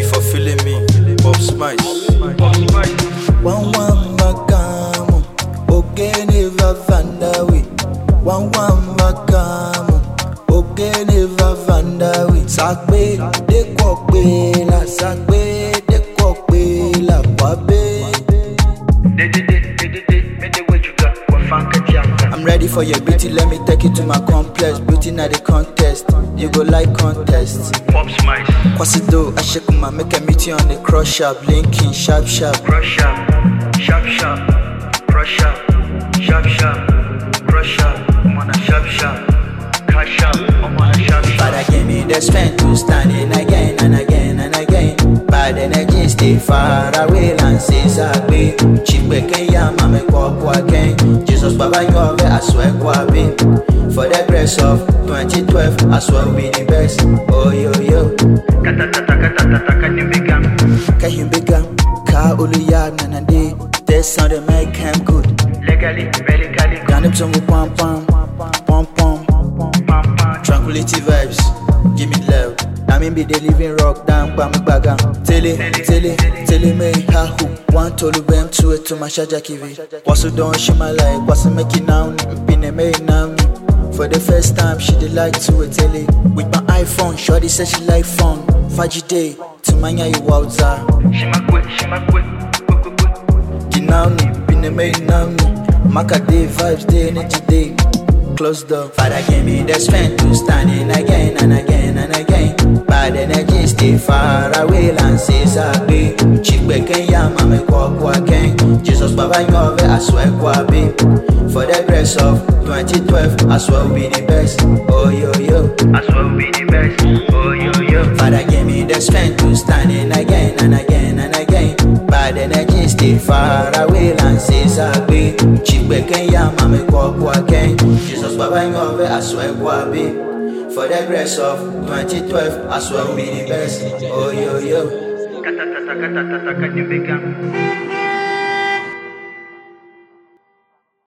for feeling me. Bob Smice. One makamu, ogene vavandawi. One makamu, ogene vavandawi. Sakbe de kokbe la kwabe. I'm ready for your beauty, let me take you to my complex. Beauty not the contest, you go like contest. Bob Smice. Kwasido, Ashekuma, make a meet you on the cross sharp. Linking, sharp. Crush sharp, sharp sharp, crush sharp, sharp sharp, crush sharp. I'm on a sharp sharp, cash sharp. I'm on a sharp sharp. Father gave me the strength to stand in again and again and again. Bad energy stay far away and says I be. Chibeke yama me kwa again. Jesus Baba Yove, I swear kwa be. For the grace of 2012, I swear we the best. Oh yo. Kata Kahimbiga, ka uluya nanande. This sound they make him good. legally, medically, Ganip some pom. Tranquility vibes, give me love. I mean be the living rock down by my baga. Tele me hahu. One tolu bem to it to my shaja kiwi. What's don't she my life? What's making now? Been a maid now. For the first time she did like to a tele. With my iPhone, shorty said she like phone. Faji day, to manya you wowza. she my quick, Ginauni, been a maid now. Maka day vibes, day energy day. Close the Father gave me the strength to stand in again and again and again. Bad energy stay far away and says I be. Chibeke yama me kwa again. Jesus Baba Yove, I swear kwa be. For the grace of 2012, I swear we the best. Oh yo. I swear we the best. Oh yo. Father gave me the strength to stand in again and again and again. Bad energy stay far away and says I be. Chibeke yama me kwa again. Jesus Baba Yove, I swear kwa be. For the grace of 2012, I swear we the best. Oh yo. Kata